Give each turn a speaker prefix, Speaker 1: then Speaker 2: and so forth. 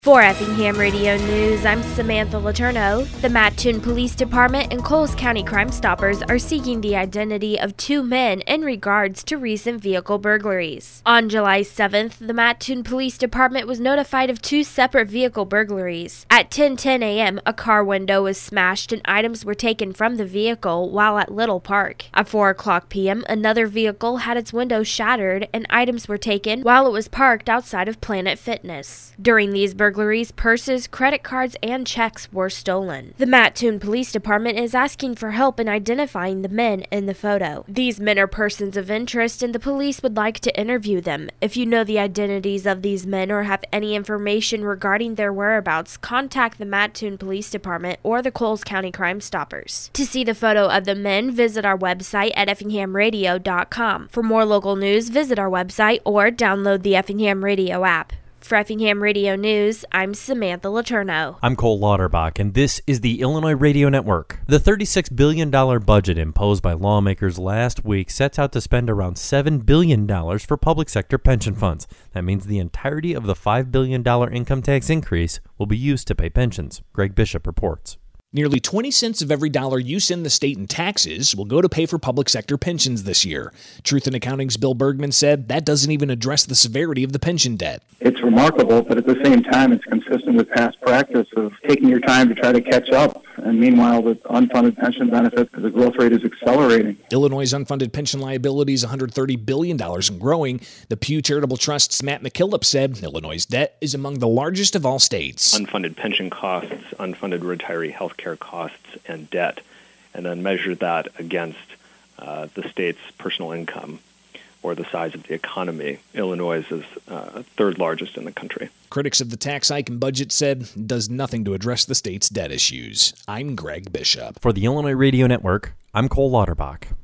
Speaker 1: For Effingham Radio News, I'm Samantha Letourneau. The Mattoon Police Department and Coles County Crime Stoppers are seeking the identity of two men in regards to recent vehicle burglaries. On July 7th, the Mattoon Police Department was notified of two separate vehicle burglaries. At 10:10 a.m., a car window was smashed and items were taken from the vehicle while at Little Park. At 4 o'clock p.m., another vehicle had its window shattered and items were taken while it was parked outside of Planet Fitness. During these burglaries, purses, credit cards, and checks were stolen. The Mattoon Police Department is asking for help in identifying the men in the photo. These men are persons of interest and the police would like to interview them. If you know the identities of these men or have any information regarding their whereabouts, contact the Mattoon Police Department or the Coles County Crime Stoppers. To see the photo of the men, visit our website at effinghamradio.com. For more local news, visit our website or download the Effingham Radio app. For Effingham Radio News, I'm Samantha Letourneau.
Speaker 2: I'm Cole Lauterbach, and this is the Illinois Radio Network. The $36 billion budget imposed by lawmakers last week sets out to spend around $7 billion for public sector pension funds. That means the entirety of the $5 billion income tax increase will be used to pay pensions. Greg Bishop reports.
Speaker 3: Nearly 20 cents of every dollar you send the state in taxes will go to pay for public sector pensions this year. Truth in Accounting's Bill Bergman said that doesn't even address the severity of the pension debt.
Speaker 4: It's remarkable, but at the same time, it's consistent with past practice of taking your time to try to catch up. And meanwhile, the unfunded pension benefit, the growth rate is accelerating.
Speaker 3: Illinois' unfunded pension liability is $130 billion and growing. The Pew Charitable Trust's Matt McKillop said Illinois' debt is among the largest of all states.
Speaker 5: Unfunded pension costs, unfunded retiree health care costs, and debt, and then measure that against the state's personal income or the size of the economy. Illinois is third largest in the country.
Speaker 3: Critics of the tax hike and budget said it does nothing to address the state's debt issues. I'm Greg Bishop.
Speaker 2: For the Illinois Radio Network, I'm Cole Lauterbach.